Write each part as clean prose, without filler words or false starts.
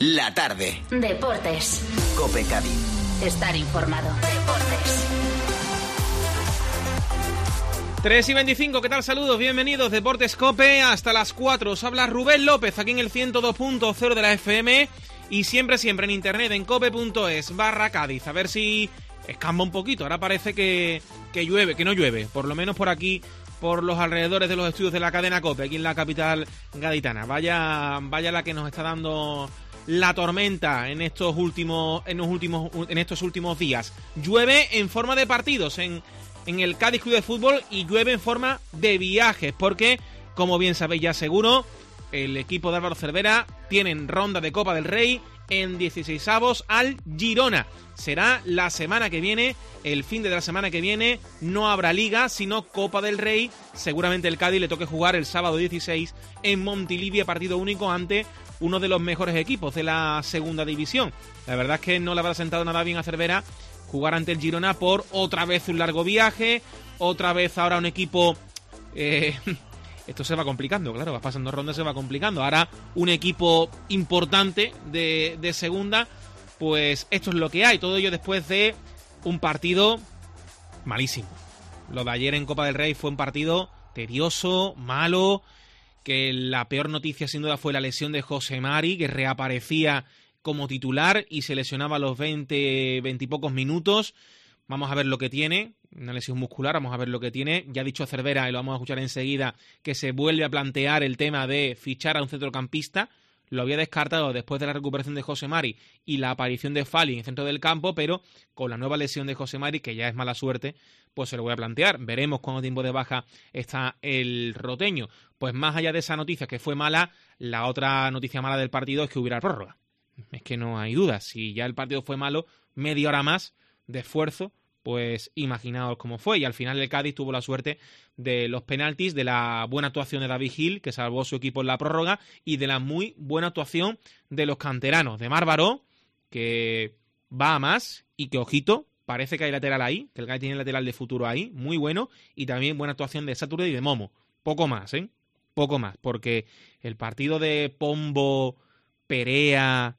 La tarde. Deportes. COPE Cádiz. Estar informado. Deportes. 3:25, ¿qué tal? Saludos, bienvenidos, Deportes COPE, hasta las 4. Os habla Rubén López, aquí en el 102.0 de la FM y siempre en internet, en cope.es/Cádiz. A ver si escamba un poquito, ahora parece que llueve, que no llueve, por lo menos por aquí, por los alrededores de los estudios de la cadena COPE, aquí en la capital gaditana. Vaya la que nos está dando la tormenta en estos últimos días. Llueve en forma de partidos en el Cádiz Club de Fútbol y llueve en forma de viajes, porque, como bien sabéis ya seguro, el equipo de Álvaro Cervera tienen ronda de Copa del Rey en 16avos al Girona. Será la semana que viene, el fin de la semana que viene, no habrá Liga, sino Copa del Rey. Seguramente el Cádiz le toque jugar el sábado 16 en Montilivi, partido único ante uno de los mejores equipos de la segunda división. La verdad es que no le habrá sentado nada bien a Cervera jugar ante el Girona por otra vez un largo viaje, otra vez ahora un equipo... Esto se va complicando, claro, vas pasando rondas, se va complicando. Ahora un equipo importante de segunda, pues esto es lo que hay. Todo ello después de un partido malísimo. Lo de ayer en Copa del Rey fue un partido tedioso, malo, que la peor noticia sin duda fue la lesión de José Mari, que reaparecía como titular y se lesionaba a los 20 y pocos minutos. Vamos a ver lo que tiene, una lesión muscular, vamos a ver lo que tiene. Ya ha dicho Cervera, y lo vamos a escuchar enseguida, que se vuelve a plantear el tema de fichar a un centrocampista. Lo había descartado después de la recuperación de José Mari y la aparición de Fali en el centro del campo, pero con la nueva lesión de José Mari, que ya es mala suerte, pues se lo voy a plantear. Veremos cuánto tiempo de baja está el roteño. Pues más allá de esa noticia que fue mala, la otra noticia mala del partido es que hubiera prórroga. Es que no hay duda, si ya el partido fue malo, media hora más de esfuerzo, pues imaginaos cómo fue. Y al final el Cádiz tuvo la suerte de los penaltis, de la buena actuación de David Gil, que salvó a su equipo en la prórroga, y de la muy buena actuación de los canteranos, de Marc Baró, que va a más y que, ojito, parece que hay lateral ahí, que el Cádiz tiene lateral de futuro ahí, muy bueno, y también buena actuación de Saturday y de Momo. Poco más, poco más, porque el partido de Pombo, Perea,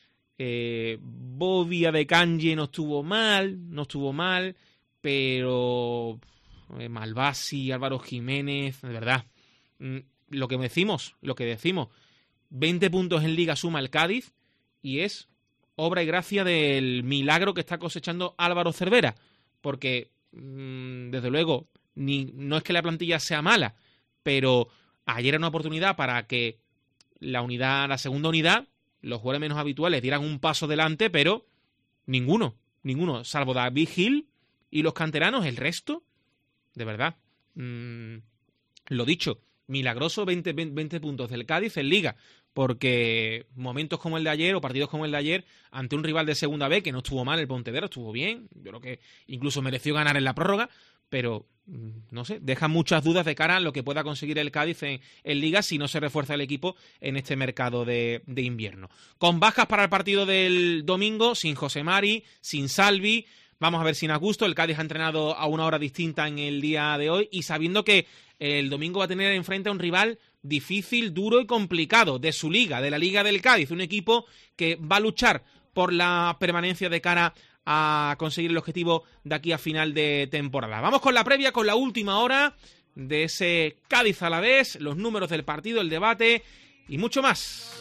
Bobia de Canje no estuvo mal, pero Malvasi, Álvaro Jiménez, de verdad, lo que decimos, 20 puntos en Liga suma el Cádiz y es obra y gracia del milagro que está cosechando Álvaro Cervera, porque desde luego no es que la plantilla sea mala, pero ayer era una oportunidad para que la segunda unidad, los jugadores menos habituales, dieran un paso delante, pero ninguno, salvo David Gil y los canteranos, el resto, de verdad, lo dicho, milagroso 20 puntos del Cádiz en Liga, porque momentos como el de ayer o partidos como el de ayer ante un rival de segunda B, que no estuvo mal el Pontevedra, estuvo bien, yo creo que incluso mereció ganar en la prórroga, pero no sé, deja muchas dudas de cara a lo que pueda conseguir el Cádiz en Liga si no se refuerza el equipo en este mercado de invierno. Con bajas para el partido del domingo, sin José Mari, sin Salvi, vamos a ver sin Augusto. El Cádiz ha entrenado a una hora distinta en el día de hoy y sabiendo que el domingo va a tener enfrente a un rival difícil, duro y complicado de su liga, de la Liga del Cádiz, un equipo que va a luchar por la permanencia de cara a conseguir el objetivo de aquí a final de temporada. Vamos con la previa, con la última hora de ese Cádiz Alavés, los números del partido, el debate y mucho más.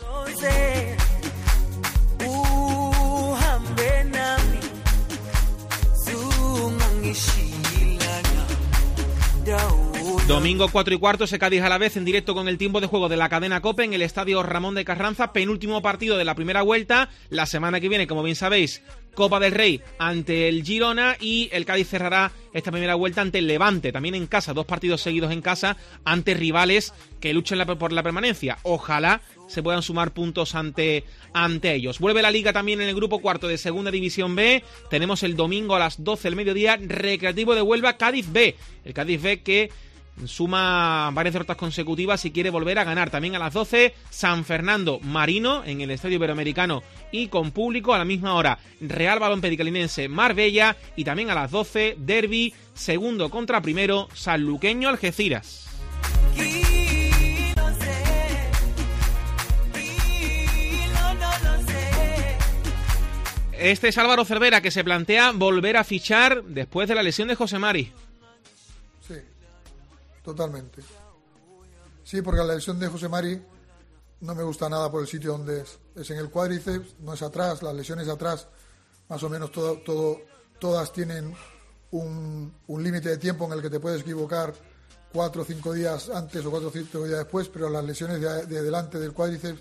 Domingo 4:15, ese Cádiz Alavés en directo con el tiempo de juego de la cadena COPE en el estadio Ramón de Carranza, penúltimo partido de la primera vuelta. La semana que viene, como bien sabéis, Copa del Rey ante el Girona y el Cádiz cerrará esta primera vuelta ante el Levante, también en casa, 2 partidos seguidos en casa ante rivales que luchan por la permanencia. Ojalá se puedan sumar puntos ante ellos. Vuelve la Liga también en el grupo cuarto de Segunda División B. Tenemos el domingo a las 12 del mediodía, Recreativo de Huelva, Cádiz B. El Cádiz B que suma varias derrotas consecutivas y quiere volver a ganar. También a las 12, San Fernando Marino en el Estadio Iberoamericano y con público. A la misma hora, Real Balón Pedicalinense Marbella. Y también a las 12, derbi segundo contra primero, Sanluqueño Algeciras. Este es Álvaro Cervera, que se plantea volver a fichar después de la lesión de José Mari. Sí, totalmente. Sí, porque la lesión de José Mari no me gusta nada por el sitio donde es. Es en el cuádriceps, no es atrás. Las lesiones atrás, más o menos todas tienen un límite de tiempo en el que te puedes equivocar 4 o 5 días antes o 4 o 5 días después, pero las lesiones de delante del cuádriceps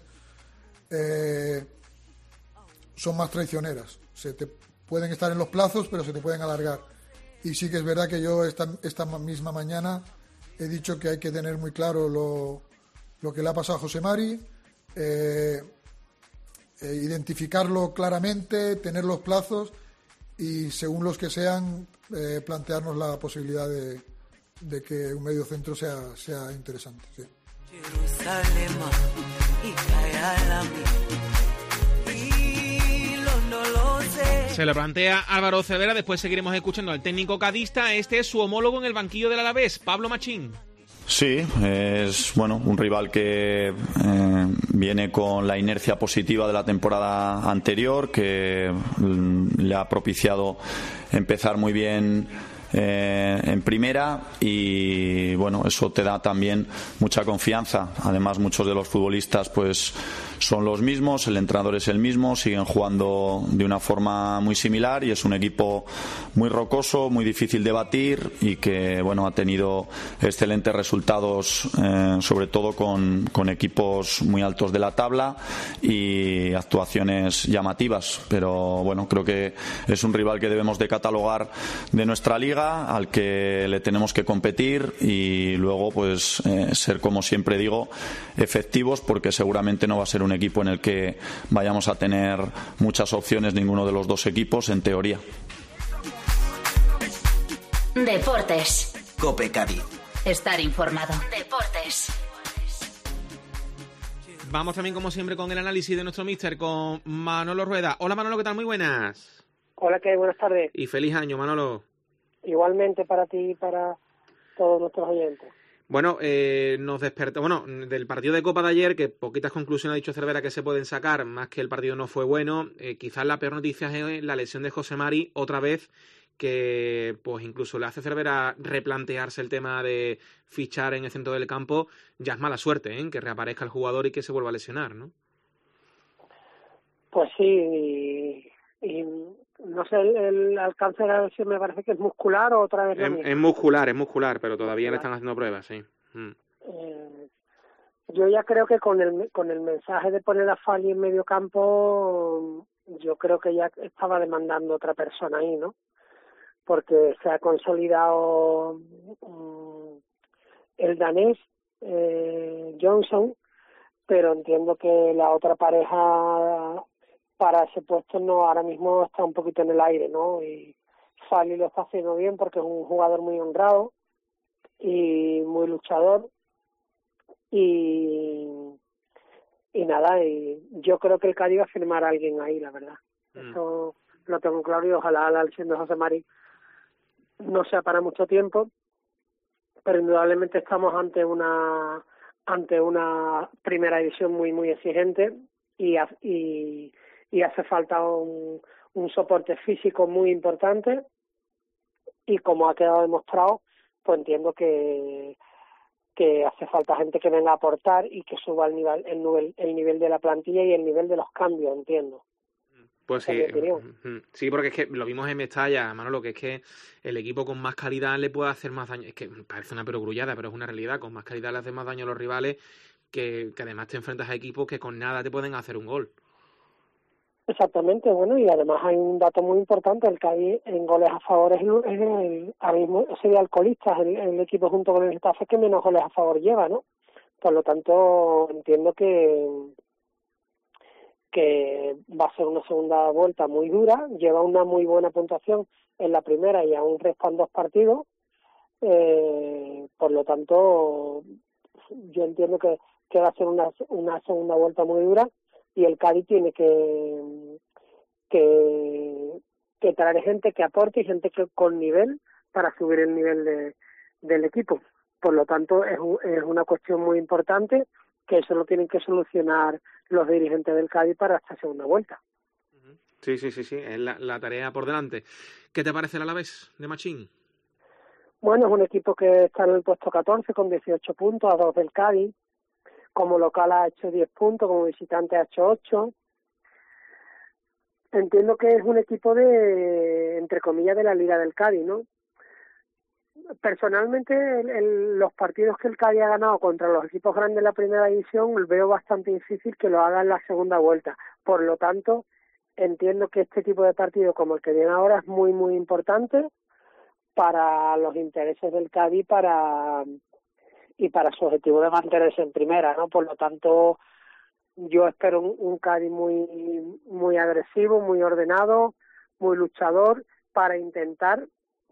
son más traicioneras. Pueden estar en los plazos, pero se te pueden alargar. Y sí que es verdad que yo esta misma mañana he dicho que hay que tener muy claro lo que le ha pasado a José Mari, identificarlo claramente, tener los plazos y según los que sean, plantearnos la posibilidad de que un medio centro sea interesante. Sí. Se lo plantea Álvaro Cervera, después seguiremos escuchando al técnico cadista. Este es su homólogo en el banquillo del Alavés, Pablo Machín. Sí, es un rival que viene con la inercia positiva de la temporada anterior, que le ha propiciado empezar muy bien en primera y eso te da también mucha confianza. Además, muchos de los futbolistas pues son los mismos, el entrenador es el mismo, siguen jugando de una forma muy similar y es un equipo muy rocoso, muy difícil de batir y que ha tenido excelentes resultados, sobre todo con equipos muy altos de la tabla y actuaciones llamativas, pero creo que es un rival que debemos de catalogar de nuestra liga, al que le tenemos que competir y luego pues ser, como siempre digo, efectivos, porque seguramente no va a ser un equipo en el que vayamos a tener muchas opciones ninguno de los dos equipos, en teoría. Deportes. COPE Cádiz. Estar informado. Deportes. Vamos también, como siempre, con el análisis de nuestro míster, con Manolo Rueda. Hola, Manolo, ¿qué tal? Muy buenas. Hola, ¿qué? Buenas tardes. Y feliz año, Manolo. Igualmente para ti y para todos nuestros oyentes. Bueno, nos despertó, del partido de Copa de ayer, que poquitas conclusiones ha dicho Cervera que se pueden sacar, más que el partido no fue bueno. Quizás la peor noticia es la lesión de José Mari, otra vez, que pues incluso le hace Cervera replantearse el tema de fichar en el centro del campo. Ya es mala suerte, que reaparezca el jugador y que se vuelva a lesionar, ¿no? Pues sí, y no sé, el alcance de la lesión me parece que es muscular o otra vez es muscular, pero todavía le están haciendo pruebas, sí. Yo ya creo que con el mensaje de poner a Fali en medio campo, yo creo que ya estaba demandando otra persona ahí, ¿no? Porque se ha consolidado el danés Johnson, pero entiendo que la otra pareja para ese puesto ahora mismo está un poquito en el aire, ¿no? Y Fali lo está haciendo bien porque es un jugador muy honrado y muy luchador y nada, y yo creo que el Cádiz va a firmar a alguien ahí, la verdad. Eso lo tengo claro y ojalá la lesión de José Mari no sea para mucho tiempo, pero indudablemente estamos ante una primera división muy muy exigente y hace falta un soporte físico muy importante y como ha quedado demostrado, pues entiendo que hace falta gente que venga a aportar y que suba el nivel de la plantilla y el nivel de los cambios, entiendo. Pues sí, porque es que lo vimos en Mestalla, Manolo, que es que el equipo con más calidad le puede hacer más daño. Es que parece una perogrullada, pero es una realidad. Con más calidad le hace más daño a los rivales, que además te enfrentas a equipos que con nada te pueden hacer un gol. Exactamente, bueno, y además hay un dato muy importante, el Cádiz en goles a favor ahora mismo sería Alcoholistas, el equipo junto con el Getafe que menos goles a favor lleva, ¿no? Por lo tanto, entiendo que va a ser una segunda vuelta muy dura, lleva una muy buena puntuación en la primera y aún restan 2 partidos, por lo tanto, yo entiendo que va a ser una segunda vuelta muy dura y el Cádiz tiene que traer gente que aporte y gente que con nivel para subir el nivel del equipo. Por lo tanto, es una cuestión muy importante que eso lo tienen que solucionar los dirigentes del Cádiz para esta segunda vuelta. Sí, es la tarea por delante. ¿Qué te parece el Alavés de Machín? Bueno, es un equipo que está en el puesto 14 con 18 puntos, a 2 del Cádiz. Como local ha hecho 10 puntos, como visitante ha hecho 8. Entiendo que es un equipo de, entre comillas, de la Liga del Cádiz, ¿no? Personalmente, los partidos que el Cádiz ha ganado contra los equipos grandes de la primera división, veo bastante difícil que lo haga en la segunda vuelta. Por lo tanto, entiendo que este tipo de partido como el que viene ahora es muy, muy importante para los intereses del Cádiz y para su objetivo de mantenerse en primera, ¿no? Por lo tanto, yo espero un Cádiz muy, muy agresivo, muy ordenado, muy luchador para intentar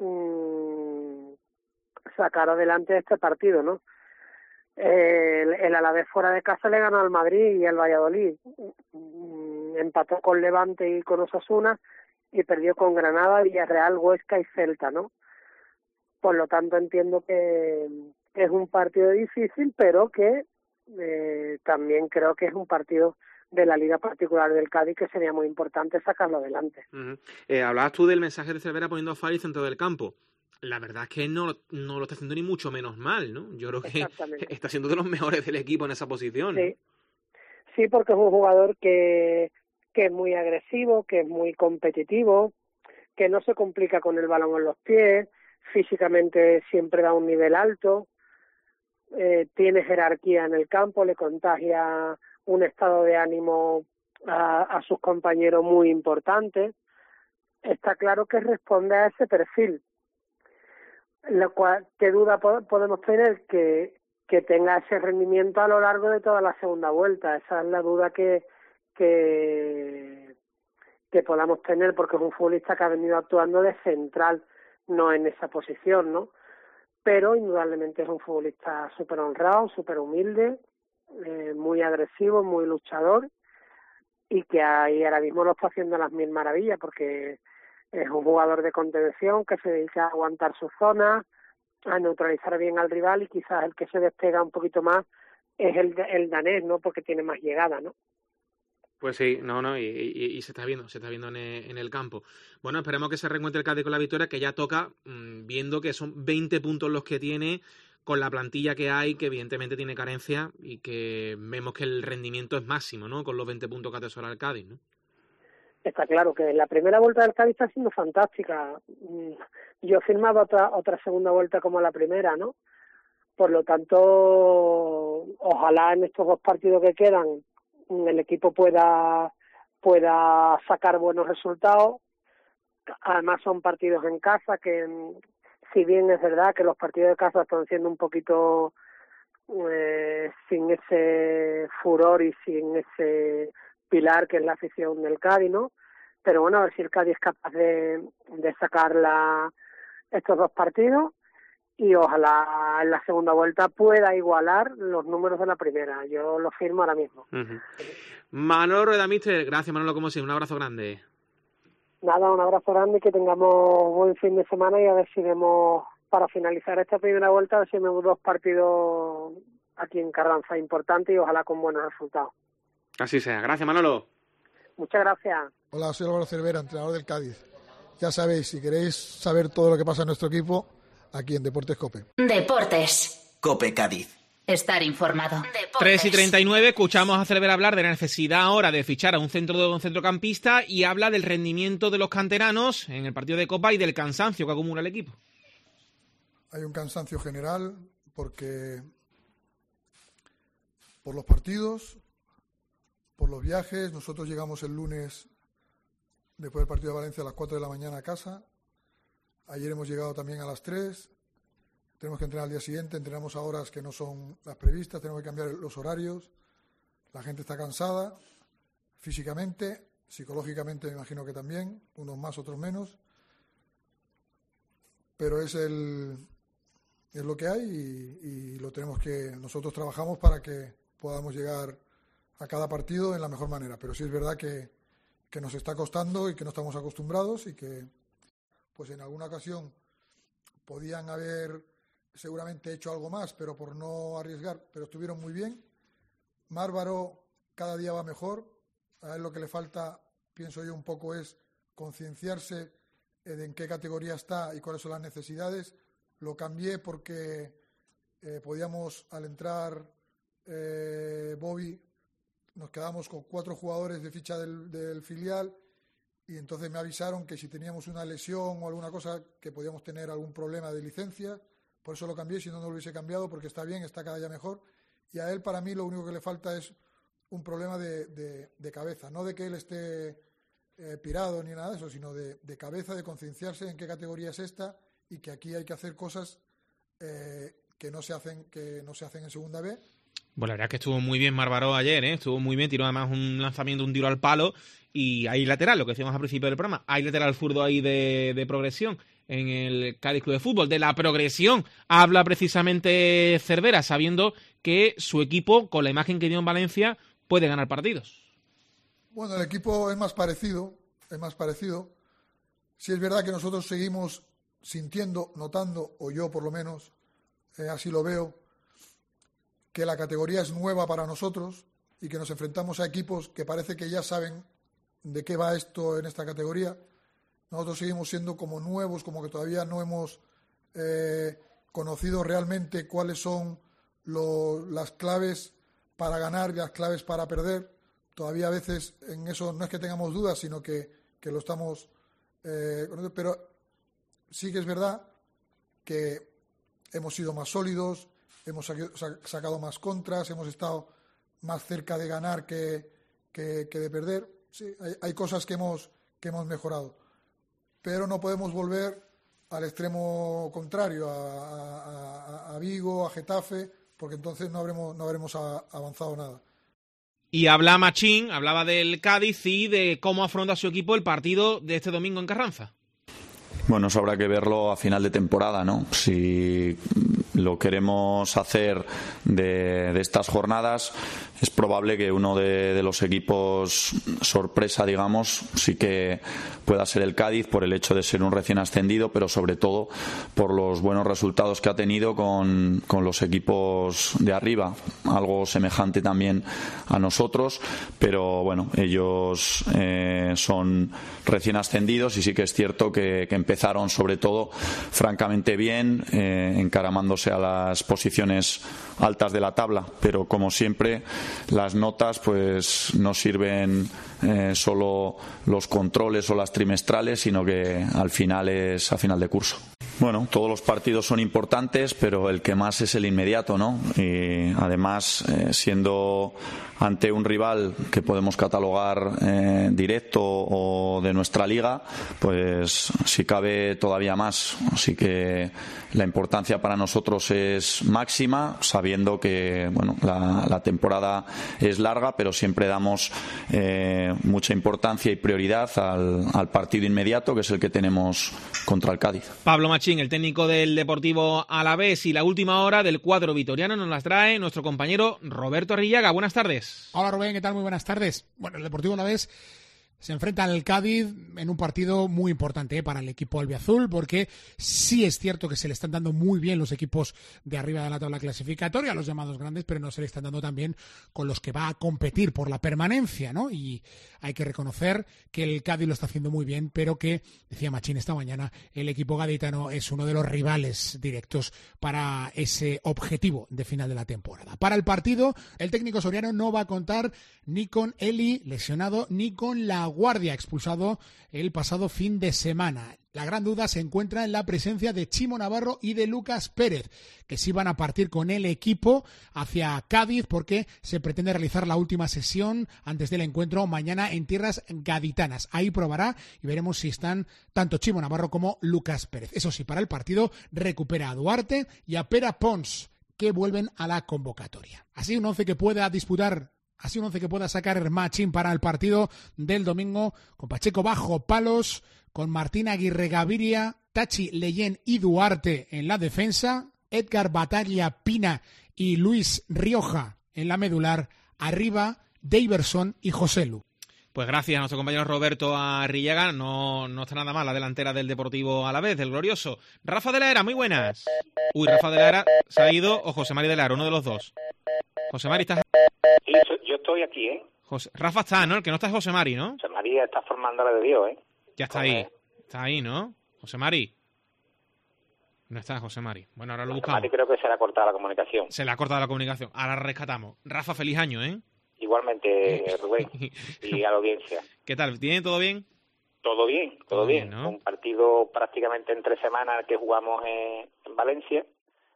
sacar adelante este partido, ¿no? El Alavés fuera de casa le ganó al Madrid y al Valladolid, empató con Levante y con Osasuna y perdió con Granada, Villarreal, Huesca y Celta, ¿no? Por lo tanto entiendo que es un partido difícil, pero que también creo que es un partido de la Liga Particular del Cádiz que sería muy importante sacarlo adelante. Hablabas tú del mensaje de Cervera poniendo a Fari centro del campo. La verdad es que no lo está haciendo ni mucho menos mal, ¿no? Yo creo que está siendo de los mejores del equipo en esa posición, ¿no? Sí, porque es un jugador que es muy agresivo, que es muy competitivo, que no se complica con el balón en los pies, físicamente siempre da un nivel alto, tiene jerarquía en el campo, le contagia un estado de ánimo a sus compañeros muy importante. Está claro que responde a ese perfil. Lo cual, ¿qué duda podemos tener? Que tenga ese rendimiento a lo largo de toda la segunda vuelta. Esa es la duda que podamos tener, porque es un futbolista que ha venido actuando de central, no en esa posición, ¿no? Pero indudablemente es un futbolista súper honrado, súper humilde, muy agresivo, muy luchador, y que ahí ahora mismo lo está haciendo las mil maravillas, porque es un jugador de contención que se dedica a aguantar su zona, a neutralizar bien al rival, y quizás el que se despega un poquito más es el danés, ¿no? Porque tiene más llegada, ¿no? Pues sí, y se está viendo en el campo. Bueno, esperemos que se reencuentre el Cádiz con la victoria, que ya toca, viendo que son 20 puntos los que tiene, con la plantilla que hay, que evidentemente tiene carencia, y que vemos que el rendimiento es máximo, ¿no? Con los 20 puntos que atesora el Cádiz, ¿no? Está claro que la primera vuelta del Cádiz está siendo fantástica. Yo firmaba otra segunda vuelta como la primera, ¿no? Por lo tanto, ojalá en estos 2 partidos que quedan el equipo pueda sacar buenos resultados. Además son partidos en casa que, si bien es verdad que los partidos de casa están siendo un poquito sin ese furor y sin ese pilar que es la afición del Cádiz, ¿no? Pero bueno, a ver si el Cádiz es capaz de sacar estos 2 partidos, y ojalá en la segunda vuelta pueda igualar los números de la primera. Yo lo firmo ahora mismo. Manolo Rueda, mister, gracias Manolo, como siempre, un abrazo grande. Nada, un abrazo grande y que tengamos buen fin de semana, y a ver si vemos, para finalizar esta primera vuelta, a ver si vemos 2 partidos aquí en Carranza importantes y ojalá con buenos resultados. Así sea. Gracias, Manolo. Muchas gracias. Hola, soy Álvaro Cervera, entrenador del Cádiz. Ya sabéis, si queréis saber todo lo que pasa en nuestro equipo, aquí en Deportes COPE. Deportes COPE Cádiz. Estar informado. 3:39, escuchamos a Cervera hablar de la necesidad ahora de fichar a un centrocampista, y habla del rendimiento de los canteranos en el partido de Copa y del cansancio que acumula el equipo. Hay un cansancio general porque por los partidos, por los viajes. Nosotros llegamos el lunes después del partido de Valencia a las 4 de la mañana a casa. Ayer hemos llegado también a las 3. Tenemos que entrenar al día siguiente, entrenamos a horas que no son las previstas, tenemos que cambiar los horarios. La gente está cansada físicamente, psicológicamente me imagino que también, unos más, otros menos. Pero es lo que hay y lo tenemos que... Nosotros trabajamos para que podamos llegar a cada partido en la mejor manera. Pero sí es verdad que nos está costando y que no estamos acostumbrados y que pues en alguna ocasión podían haber seguramente hecho algo más, pero por no arriesgar, pero estuvieron muy bien. Márvaro cada día va mejor, a él lo que le falta pienso yo un poco, es concienciarse de en qué categoría está y cuáles son las necesidades. Lo cambié porque podíamos, al entrar Bobby, nos quedamos con 4 jugadores de ficha del filial, y entonces me avisaron que si teníamos una lesión o alguna cosa, que podíamos tener algún problema de licencia. Por eso lo cambié, si no, no lo hubiese cambiado, porque está bien, está cada día mejor. Y a él, para mí, lo único que le falta es un problema de cabeza, no de que él esté pirado ni nada de eso, sino de cabeza, de concienciarse en qué categoría es esta, y que aquí hay que hacer cosas que no se hacen en segunda B. Bueno, la verdad es que estuvo muy bien Marbaró ayer, estuvo muy bien, tiró además un lanzamiento, un tiro al palo, y hay lateral, lo que decíamos al principio del programa, hay lateral zurdo ahí de progresión en el Cádiz Club de Fútbol. De la progresión habla precisamente Cervera, sabiendo que su equipo, con la imagen que dio en Valencia, puede ganar partidos. Bueno, el equipo es más parecido. Sí es verdad que nosotros seguimos sintiendo, notando, o yo por lo menos, así lo veo, que la categoría es nueva para nosotros y que nos enfrentamos a equipos que parece que ya saben de qué va esto en esta categoría. Nosotros seguimos siendo como nuevos, como que todavía no hemos conocido realmente cuáles son las claves para ganar y las claves para perder. Todavía a veces en eso no es que tengamos dudas, sino que lo estamos conociendo. Pero sí que es verdad que hemos sido más sólidos, hemos sacado más contras, hemos estado más cerca de ganar que de perder. Sí, hay cosas que hemos mejorado, pero no podemos volver al extremo contrario, a Vigo, a Getafe, porque entonces no habremos avanzado nada. Y habla Machín, hablaba del Cádiz y de cómo afronta su equipo el partido de este domingo en Carranza. Bueno, eso habrá que verlo a final de temporada, ¿no? Si lo queremos hacer de estas jornadas, es probable que uno de los equipos sorpresa, digamos, sí que pueda ser el Cádiz, por el hecho de ser un recién ascendido, pero sobre todo por los buenos resultados que ha tenido con los equipos de arriba, algo semejante también a nosotros, pero bueno, ellos son recién ascendidos y sí que es cierto que empezaron sobre todo francamente bien, encaramándose a las posiciones altas de la tabla, pero como siempre las notas pues no sirven solo los controles o las trimestrales, sino que al final es a final de curso. Bueno, todos los partidos son importantes, pero el que más es el inmediato, ¿no? Y además, siendo ante un rival que podemos catalogar directo o de nuestra liga, pues si cabe todavía más. Así que la importancia para nosotros es máxima, sabiendo que bueno, la temporada es larga, pero siempre damos mucha importancia y prioridad al partido inmediato, que es el que tenemos contra el Cádiz. Pablo Machín, el técnico del Deportivo Alavés, y la última hora del cuadro vitoriano nos las trae nuestro compañero Roberto Arrillaga. Buenas tardes. Hola Rubén, ¿qué tal? Muy buenas tardes. Bueno, el Deportivo Alavés se enfrenta al Cádiz en un partido muy importante para el equipo albiazul, porque sí es cierto que se le están dando muy bien los equipos de arriba de la tabla clasificatoria, los llamados grandes, pero no se le están dando tan bien con los que va a competir por la permanencia, ¿no? Y hay que reconocer que el Cádiz lo está haciendo muy bien, pero que, decía Machín esta mañana, el equipo gaditano es uno de los rivales directos para ese objetivo de final de la temporada. Para el partido, el técnico soriano no va a contar ni con Eli, lesionado, ni con La Guardia, expulsado el pasado fin de semana. La gran duda se encuentra en la presencia de Chimo Navarro y de Lucas Pérez, que sí van a partir con el equipo hacia Cádiz, porque se pretende realizar la última sesión antes del encuentro mañana en tierras gaditanas. Ahí probará y veremos si están tanto Chimo Navarro como Lucas Pérez. Eso sí, para el partido recupera a Duarte y a Pere Pons, que vuelven a la convocatoria. Así un once que pueda sacar Machín para el partido del domingo, con Pacheco bajo palos, con Martín Aguirre Gaviria, Tachi Leyen y Duarte en la defensa, Edgar Batalla Pina y Luis Rioja en la medular, arriba Daverson y Joselu. Pues gracias a nuestro compañero Roberto Arrillaga. No está nada mal la delantera del Deportivo Alavés, del glorioso. Rafa de la Era, muy buenas. Uy, Rafa de la Era se ha ido, o José Mari de la Era, uno de los dos. José Mari, ¿estás? Sí, yo estoy aquí, ¿eh? Rafa está, ¿no? El que no está es José Mari, ¿no? José María está formando la de Dios, ¿eh? Ya está ahí. Está ahí, ¿no? José Mari. No está José Mari. Bueno, ahora lo buscamos. José Mari creo que se le ha cortado la comunicación. Se le ha cortado la comunicación. Ahora rescatamos. Rafa, feliz año, ¿eh? Igualmente, Rubén, y a la audiencia. ¿Qué tal? ¿Tiene todo bien? Todo bien, todo bien. ¿no? Un partido prácticamente en 3 semanas que jugamos en Valencia,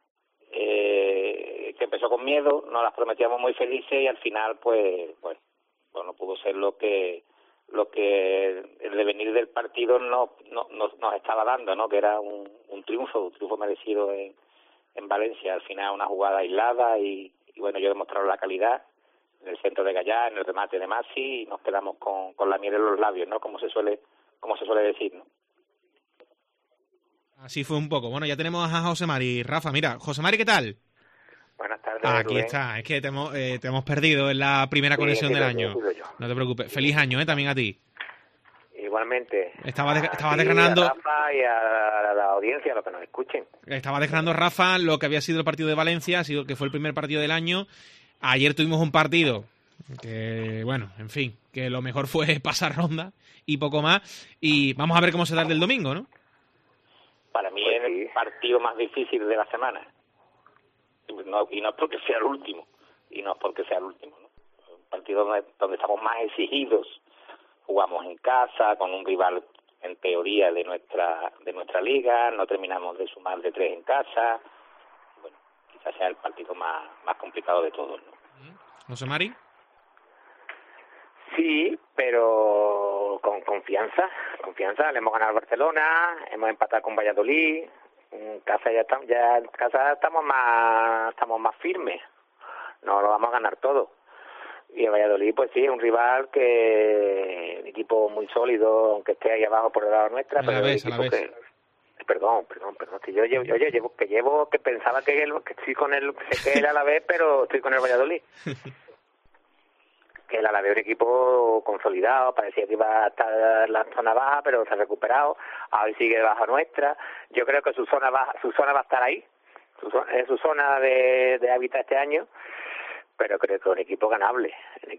que empezó con miedo, nos las prometíamos muy felices y al final, pues no pudo ser lo que el devenir del partido nos estaba dando, ¿no? Que era un triunfo merecido en Valencia. Al final una jugada aislada y bueno, yo he demostrado la calidad en el centro de Gallá, en el remate de Masi, y nos quedamos con la miel en los labios, ¿no? Como se suele decir, ¿no? Así fue un poco. Bueno, ya tenemos a José Mari. Rafa, mira, José Mari, ¿qué tal? Buenas tardes, Aquí Rubén. está. Es que te hemos perdido en la primera conexión del año. Yo. No te preocupes. Feliz año, también a ti. Igualmente. Estaba ti, desgranando... a Rafa y a la audiencia, a los que nos escuchen. Estaba desgranando Rafa lo que había sido el partido de Valencia, que fue el primer partido del año. Ayer tuvimos un partido que, bueno, en fin, que lo mejor fue pasar ronda y poco más. Y vamos a ver cómo se da el del domingo, ¿no? Para mí es el partido más difícil de la semana. Y no es porque sea el último. ¿No? Un partido donde estamos más exigidos. Jugamos en casa, con un rival en teoría de nuestra liga. No terminamos de sumar de 3 en casa. Bueno, quizás sea el partido más complicado de todos, ¿no? José Mari. Sí, pero con confianza. Le hemos ganado al Barcelona, hemos empatado con Valladolid. En casa estamos más firmes. No lo vamos a ganar todo. Y el Valladolid, pues sí, es un rival un equipo muy sólido, aunque esté ahí abajo por el lado nuestra, pero Perdón, que pensaba que estoy con el Alavés, pero estoy con el Valladolid. Que el Alavés es un equipo consolidado, parecía que iba a estar en la zona baja, pero se ha recuperado, ahora sigue baja nuestra. Yo creo que su zona va a estar ahí, su zona de hábitat este año, pero creo que es un equipo ganable,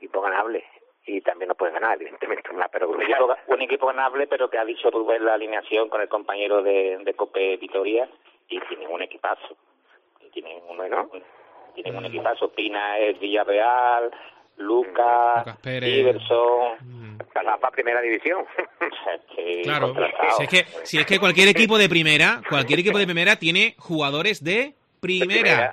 y también nos puede ganar, evidentemente, un equipo ganable, pero que ha dicho Rubén la alineación con el compañero de Cope Vitoria, y tienen un equipazo, tienen un equipazo. Pina es Villarreal, Lucas Pérez, Iverson, para primera división. Claro, si es que cualquier equipo de primera tiene jugadores de primera.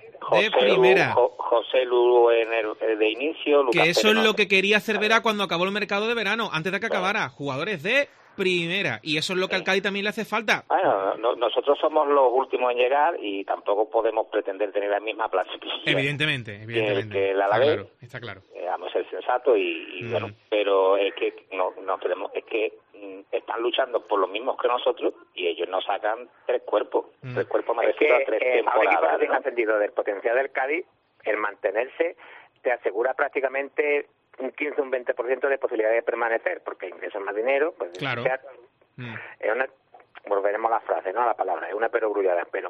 José Lu en el de inicio, Lucas que eso Pérez, es lo que quería Cervera cuando acabó el mercado de verano, antes de que acabara, jugadores de primera, y eso es lo que al Cádiz también le hace falta. Bueno, nosotros somos los últimos en llegar y tampoco podemos pretender tener la misma plantilla. Evidentemente. Que el Alavés. Está claro. Vamos a ser sensatos y bueno, pero es que no queremos, es que están luchando por los mismos que nosotros y ellos nos sacan 3 cuerpos, 3 cuerpos merecidos a 3 temporadas. En el sentido del potencial del Cádiz, el mantenerse te asegura prácticamente un 15 o un 20% de posibilidad de permanecer, porque ingresan más dinero, pues claro. Es volveremos a la frase, no a la palabra, es una perogrullada, pero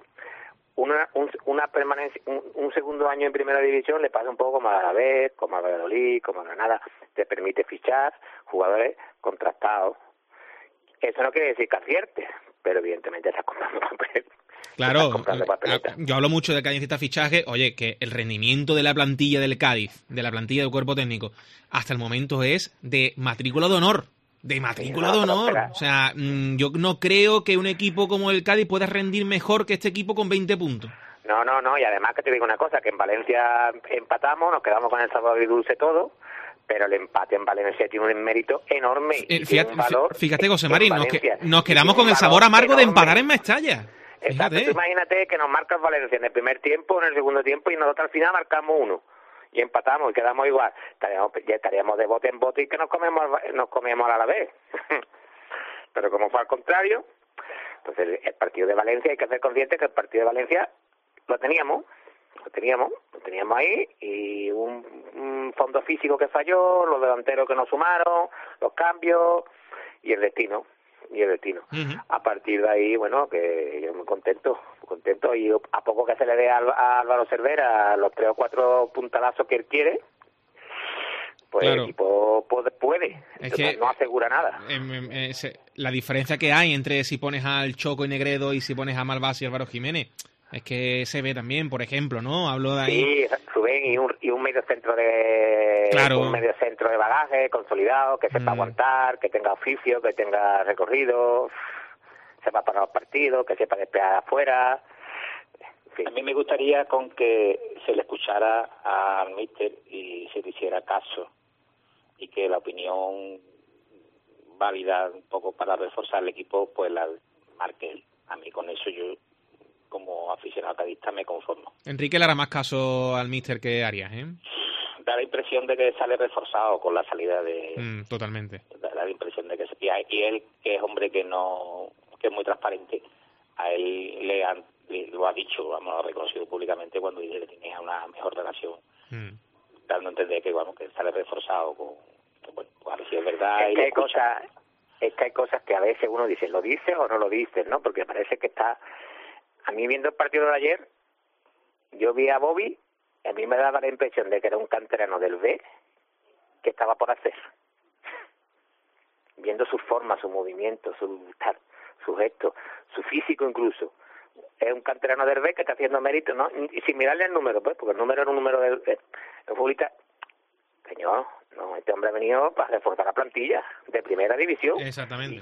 una permanencia, un segundo año en primera división le pasa un poco como a Alavés, como a Valladolid, como a Granada, te permite fichar jugadores contrastados. Eso no quiere decir que aciertes, pero evidentemente estás comprando papel. Claro, yo hablo mucho de Cádiz necesita fichaje. Oye, que el rendimiento de la plantilla del Cádiz, de la plantilla del cuerpo técnico, hasta el momento es de matrícula de honor. O sea, yo no creo que un equipo como el Cádiz pueda rendir mejor que este equipo con 20 puntos. No, y además que te digo una cosa, que en Valencia empatamos, nos quedamos con el sabor y dulce todo, pero el empate en Valencia tiene un mérito enorme. Fíjate, José Mari, nos quedamos con el sabor amargo enorme de empatar en Mestalla. Exacto, imagínate que nos marcas Valencia en el primer tiempo, en el segundo tiempo, y nosotros al final marcamos 1 y empatamos y quedamos igual. Estaríamos de bote en bote y que nos comíamos a la vez. Pero como fue al contrario, pues el partido de Valencia, hay que ser consciente que el partido de Valencia lo teníamos ahí, y un fondo físico que falló, los delanteros que no sumaron, los cambios y el destino. Uh-huh. A partir de ahí, bueno, que yo muy contento, y a poco que se le dé a Álvaro Cervera los 3 o 4 puntalazos que él quiere, pues claro. el equipo puede. Es que no asegura nada. La diferencia que hay entre si pones al Choco y Negredo y si pones a Malvasi y Álvaro Jiménez, es que se ve también, por ejemplo, ¿no? Hablo de ahí. Sí, Rubén, y un medio centro de claro. Un medio centro de bagaje consolidado, que sepa aguantar, que tenga oficio, que tenga recorrido, sepa parar los partidos, que sepa despejar afuera. Sí. A mí me gustaría con que se le escuchara al míster y se le hiciera caso y que la opinión válida un poco para reforzar el equipo pues la marque él. A mí con eso yo como aficionado cadista me conformo. Enrique le hará más caso al míster que Arias, ¿eh? Da la impresión de que sale reforzado con la salida de... Totalmente. Da la impresión de que... Y él, que es hombre que es muy transparente, a él lo ha dicho, vamos, lo ha reconocido públicamente cuando dice que tenía una mejor relación, dando a entender que, bueno, que sale reforzado con... Bueno, pues a ver si es verdad. Es que hay cosas que a veces uno dice, ¿lo dices o no lo dices, no? Porque parece que está... A mí viendo el partido de ayer, yo vi a Bobby, y a mí me daba la impresión de que era un canterano del B que estaba por hacer. Viendo su forma, su movimiento, su gesto, su físico incluso. Es un canterano del B que está haciendo mérito, ¿no? Y sin mirarle el número, pues, porque el número era un número del futbolista. Señor, no, este hombre ha venido para reforzar la plantilla de primera división. Exactamente.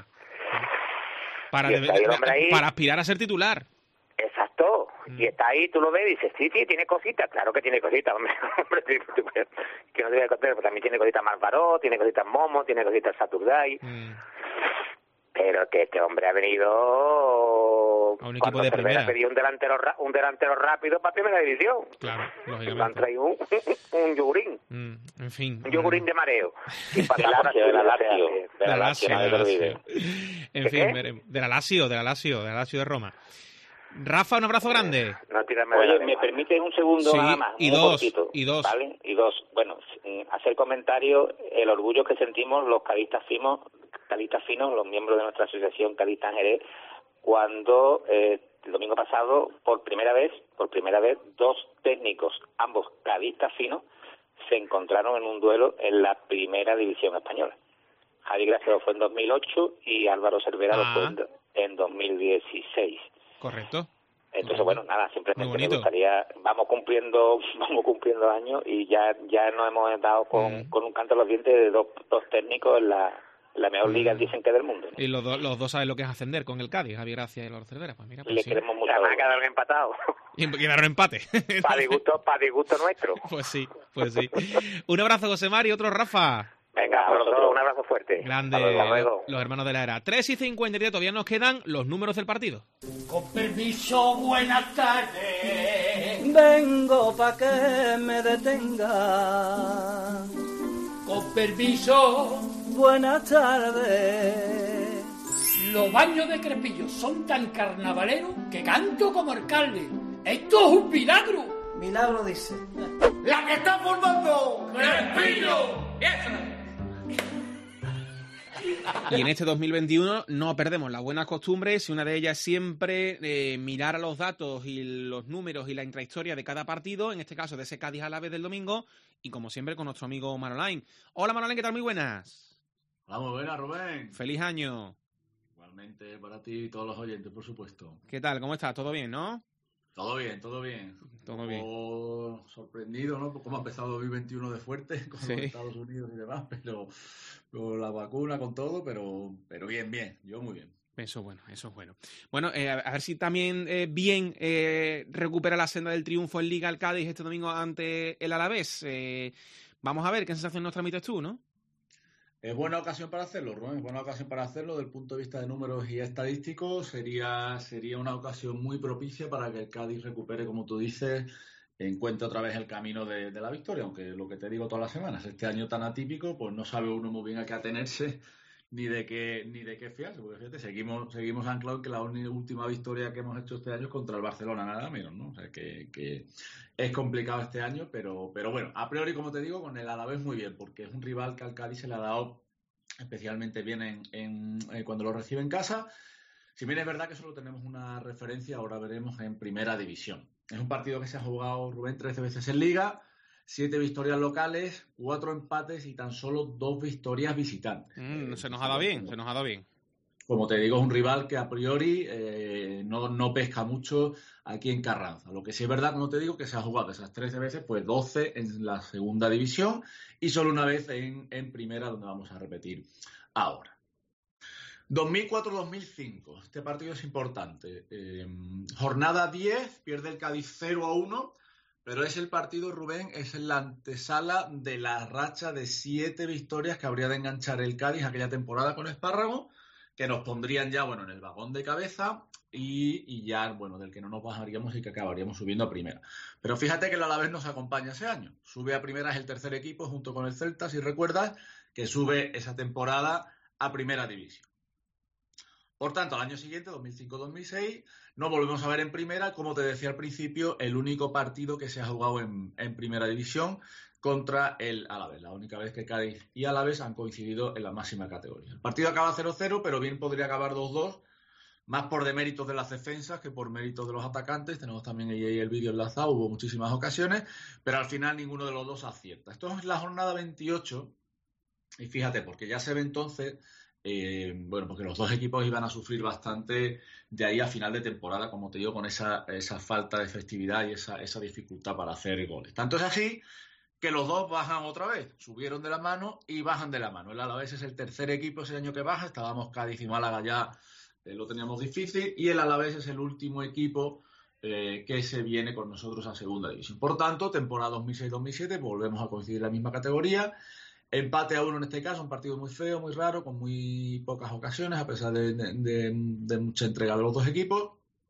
Para aspirar a ser titular. Exacto. Y está ahí, tú lo ves y dices, sí, tiene cositas. Claro que tiene cositas, hombre. Que no te voy a contar, pero también tiene cositas Malvaró, tiene cositas Momo, tiene cositas Saturday. Pero que este hombre ha venido a un equipo de primera. Pedía un delantero rápido para primera división. Claro, lógicamente. Le han traído un yogurín. En fin. Un yogurín de mareo. De la Lazio. En fin, de la Lazio de Roma. Rafa, un abrazo grande. Oye, ¿me permite un segundo nada más? Y dos. ¿Vale? Y dos. Bueno, hacer comentario, el orgullo que sentimos los cadistas finos, los miembros de nuestra asociación Cadista en Jerez, cuando el domingo pasado, por primera vez, dos técnicos, ambos cadistas finos, se encontraron en un duelo en la primera división española. Javi Gracia lo fue en 2008 y Álvaro Cervera lo fue en 2016. Correcto. Entonces, bueno, nada, simplemente me gustaría, vamos cumpliendo años y ya nos hemos dado con un canto a los dientes de dos técnicos en la mejor liga, dicen que del mundo, ¿no? Y los dos saben lo que es ascender con el Cádiz, Javi Gracia y Álvaro Cervera. Pues mira, pues le queremos mucho. Además quedaron empatados. Y quedaron empate. Para disgusto nuestro. Pues sí. Un abrazo, José Mari, otro Rafa. Venga, a vosotros un abrazo fuerte. Grande, los hermanos de la era. 3:50, todavía nos quedan los números del partido. Con permiso, buenas tardes. Vengo pa' que me detenga. Con permiso, buenas tardes. Los baños de Crespillo son tan carnavaleros que canto como alcalde. ¡Esto es un milagro! Milagro dice. ¡La que está formando Crespillo! Y en este 2021 no perdemos las buenas costumbres y una de ellas es siempre mirar a los datos y los números y la intrahistoria de cada partido, en este caso de ese Cádiz Alavés del domingo, y como siempre con nuestro amigo Manolain. Hola Manolain, ¿qué tal? Muy buenas. Hola, muy buenas, Rubén. Feliz año. Igualmente para ti y todos los oyentes, por supuesto. ¿Qué tal? ¿Cómo estás? ¿Todo bien, no? Todo bien. Sorprendido, ¿no? Por cómo ha empezado 2021 de fuerte con los Estados Unidos y demás, pero con la vacuna, con todo, pero bien. Yo muy bien. Eso es bueno. Bueno, a ver si también bien recupera la senda del triunfo en Liga el Cádiz este domingo ante el Alavés. Vamos a ver qué sensación nos transmites tú, ¿no? Es buena ocasión para hacerlo, Rubén. Es buena ocasión para hacerlo. Desde el punto de vista de números y estadísticos, sería una ocasión muy propicia para que el Cádiz recupere, como tú dices, encuentre otra vez el camino de la victoria. Aunque lo que te digo todas las semanas, este año tan atípico, pues no sabe uno muy bien a qué atenerse ni de qué fiarse. Porque fíjate, seguimos anclados en que la última victoria que hemos hecho este año es contra el Barcelona, nada menos, ¿no? O sea, que es complicado este año, pero bueno, a priori, como te digo, con el Alavés muy bien, porque es un rival que al Cádiz se le ha dado especialmente bien cuando lo recibe en casa. Si bien es verdad que solo tenemos una referencia, ahora veremos, en primera división. Es un partido que se ha jugado, Rubén, 13 veces en Liga. 7 victorias locales, 4 empates y tan solo 2 victorias visitantes. Se nos ha dado bien, se nos ha dado bien. Como te digo, es un rival que a priori no pesca mucho aquí en Carranza. Lo que sí es verdad, como te digo, que se ha jugado esas 13 veces, pues 12 en la segunda división y solo una vez en primera, donde vamos a repetir ahora. 2004-2005, este partido es importante. Jornada 10, pierde el Cádiz 0-1, pero es el partido, Rubén, es la antesala de la racha de 7 victorias que habría de enganchar el Cádiz aquella temporada con Espárrago, que nos pondrían ya, en el vagón de cabeza y ya, del que no nos bajaríamos y que acabaríamos subiendo a primera. Pero fíjate que el Alavés nos acompaña ese año. Sube a primera, es el tercer equipo junto con el Celta, si recuerdas, que sube esa temporada a primera división. Por tanto, al año siguiente, 2005-2006, nos volvemos a ver en primera, como te decía al principio, el único partido que se ha jugado en primera división contra el Alavés, la única vez que Cádiz y Alavés han coincidido en la máxima categoría. El partido acaba 0-0, pero bien podría acabar 2-2, más por deméritos de las defensas que por méritos de los atacantes. Tenemos también ahí el vídeo enlazado, hubo muchísimas ocasiones, pero al final ninguno de los dos acierta. Esto es la jornada 28, y fíjate, porque ya se ve entonces, porque los dos equipos iban a sufrir bastante de ahí a final de temporada, como te digo, con esa falta de efectividad y esa dificultad para hacer goles. Tanto es así que los dos bajan otra vez, subieron de la mano y bajan de la mano. El Alavés es el tercer equipo ese año que baja, estábamos Cádiz y Málaga ya, lo teníamos difícil, y el Alavés es el último equipo que se viene con nosotros a segunda división. Por tanto, temporada 2006-2007, volvemos a coincidir en la misma categoría, empate a 1 en este caso, un partido muy feo, muy raro, con muy pocas ocasiones, a pesar de mucha entrega de los dos equipos,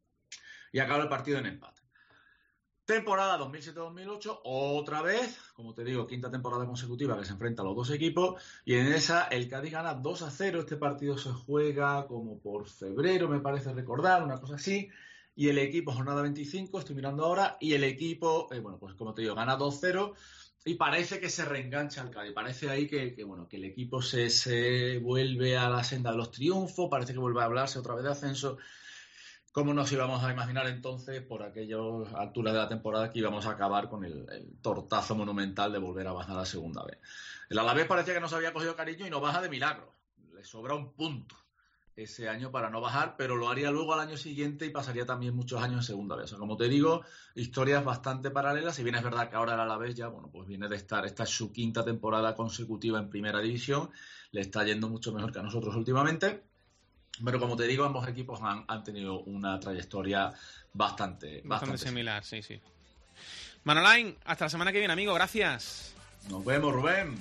y acaba el partido en empate. Temporada 2007-2008, otra vez, como te digo, quinta temporada consecutiva que se enfrenta a los dos equipos, y en esa el Cádiz gana 2-0. Este partido se juega como por febrero, me parece recordar, una cosa así, y el equipo, jornada 25, estoy mirando ahora, y el equipo, pues como te digo, gana 2-0, y parece que se reengancha al Cádiz, parece ahí que el equipo se vuelve a la senda de los triunfos, parece que vuelve a hablarse otra vez de ascenso. ¿Cómo nos íbamos a imaginar entonces, por aquella altura de la temporada, que íbamos a acabar con el tortazo monumental de volver a bajar a segunda vez? El Alavés parecía que nos había cogido cariño y no baja de milagro. Le sobra un punto ese año para no bajar, pero lo haría luego al año siguiente y pasaría también muchos años en segunda vez. O sea, como te digo, historias bastante paralelas. Si bien es verdad que ahora el Alavés ya, pues viene de esta es su quinta temporada consecutiva en primera división, le está yendo mucho mejor que a nosotros últimamente. Pero como te digo, ambos equipos han tenido una trayectoria bastante similar, sí. Manolain, hasta la semana que viene, amigo, gracias. Nos vemos, Rubén.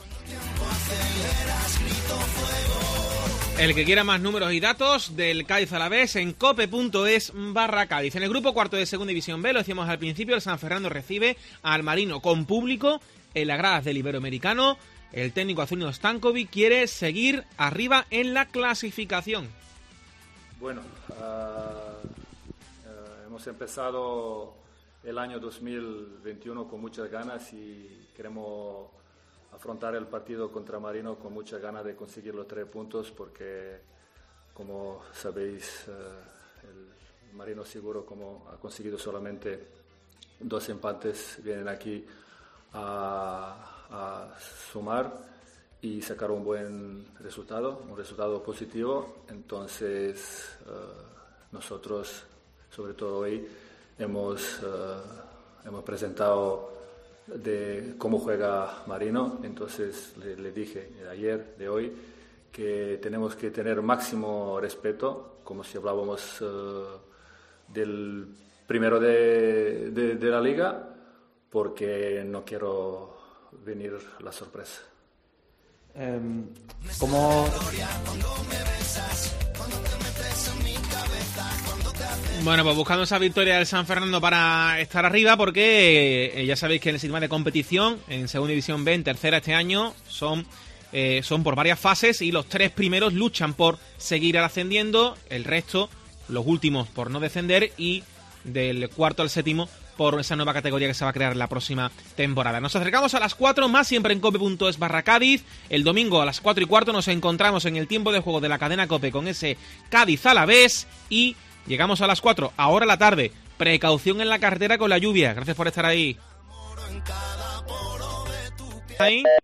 El que quiera más números y datos del Cádiz Alavés en cope.es/Cádiz. En el grupo cuarto de segunda división B, lo decíamos al principio, el San Fernando recibe al Marino con público en las gradas del Iberoamericano. El técnico azulino Stankovic quiere seguir arriba en la clasificación. Bueno, hemos empezado el año 2021 con muchas ganas y queremos afrontar el partido contra Marino con muchas ganas de conseguir los 3 puntos porque, como sabéis, el Marino seguro, como ha conseguido solamente 2 empates, vienen aquí a sumar y sacar un buen resultado, un resultado positivo. Entonces nosotros, sobre todo hoy, hemos presentado de cómo juega Marino. Entonces le dije ayer, de hoy, que tenemos que tener máximo respeto, como si hablábamos del primero de la liga, porque no quiero venir la sorpresa. Bueno, pues buscando esa victoria del San Fernando para estar arriba, porque ya sabéis que en el sistema de competición, en Segunda División B, en tercera este año, son por varias fases y los 3 primeros luchan por seguir ascendiendo, el resto, los últimos, por no descender, y del cuarto al séptimo por esa nueva categoría que se va a crear la próxima temporada. Nos acercamos a las 4, más siempre en cope.es/Cádiz. El domingo a las 4:15 nos encontramos en el tiempo de juego de la cadena Cope con ese Cádiz Alavés y llegamos a las 4, ahora la tarde. Precaución en la carretera con la lluvia. Gracias por estar ahí. Ahí.